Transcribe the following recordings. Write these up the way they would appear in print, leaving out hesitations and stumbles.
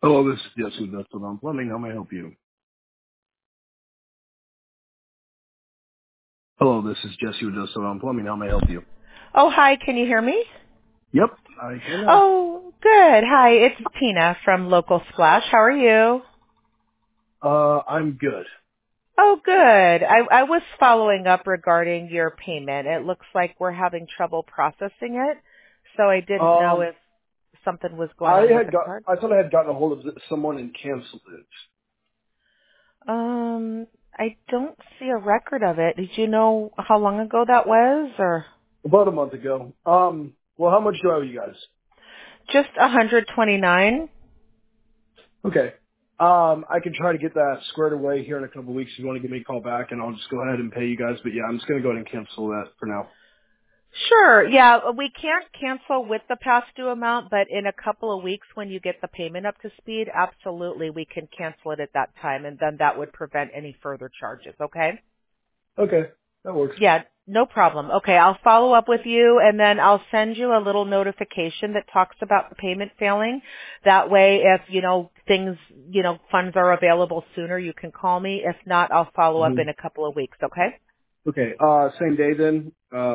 Hello, this is Jesse Dustin Plumbing. How may I help you? Hello, this is Jesse Dustin Plumbing. How may I help you? Oh, hi. Can you hear me? Yep, I can now. Oh, good. Hi, it's Tina from Local Splash. How are you? I'm good. Oh, good. I was following up regarding your payment. It looks like we're having trouble processing it, so I didn't know Um, if something was going on with the card. I thought I had gotten a hold of someone and canceled it I don't see a record of it. Did you know how long ago that was, or about a month ago. Well, how much do I owe you guys? just 129? Okay. I can try to get that squared away here in a couple of weeks. If you want to give me a call back, and I'll just go ahead and pay you guys. But yeah, I'm just going to go ahead and cancel that for now. Sure. Yeah, we can't cancel with the past due amount, but in a couple of weeks when you get the payment up to speed, absolutely we can cancel it at that time, and then that would prevent any further charges, okay? Okay, that works. Yeah, no problem. Okay, I'll follow up with you, and then I'll send you a little notification that talks about the payment failing. That way, if, things, funds are available sooner, you can call me. If not, I'll follow up hmm in a couple of weeks, okay? Okay. Same day then.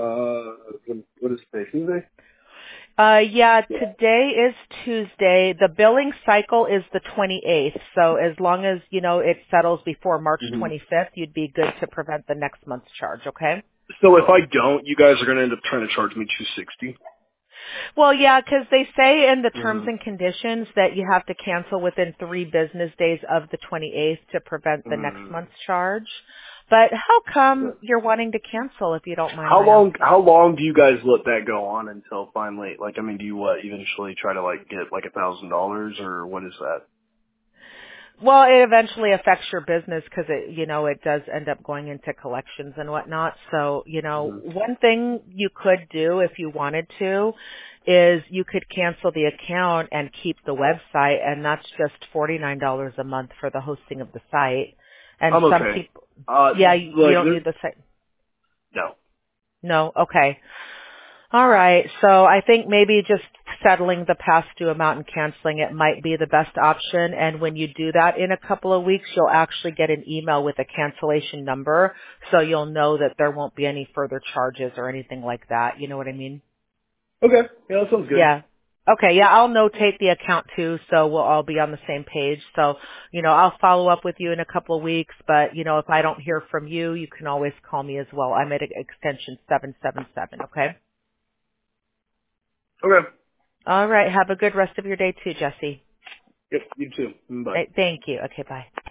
What is today? Tuesday? Yeah, today is Tuesday. The billing cycle is the 28th. So as long as, it settles before March hmm 25th, you'd be good to prevent the next month's charge, okay? So if I don't, you guys are going to end up trying to charge me $260. Well, yeah, because they say in the terms Mm-hmm. and conditions that you have to cancel within 3 business days of the 28th to prevent the next Mm. month's charge. But how Yeah. come you're wanting to cancel, if you don't mind How my long? asking? How long do you guys let that go on until finally? Like, I mean, do you eventually try to get like $1,000 or what is that? Well, it eventually affects your business because it does end up going into collections and whatnot. So, hmm one thing you could do if you wanted to is you could cancel the account and keep the website, and that's just $49 a month for the hosting of the site. And I'm some okay. people, yeah, you Like, don't need the site. no. No, okay. All right. So I think maybe just settling the past due amount and canceling it might be the best option. And when you do that in a couple of weeks, you'll actually get an email with a cancellation number. So you'll know that there won't be any further charges or anything like that. You know what I mean? Okay. Yeah, that sounds good. Yeah. Okay. Yeah. I'll notate the account too. So we'll all be on the same page. So, I'll follow up with you in a couple of weeks. But, if I don't hear from you, you can always call me as well. I'm at extension 777. Okay. Okay. All right. Have a good rest of your day too, Jesse. Yep. You too. Bye. Thank you. Okay, bye.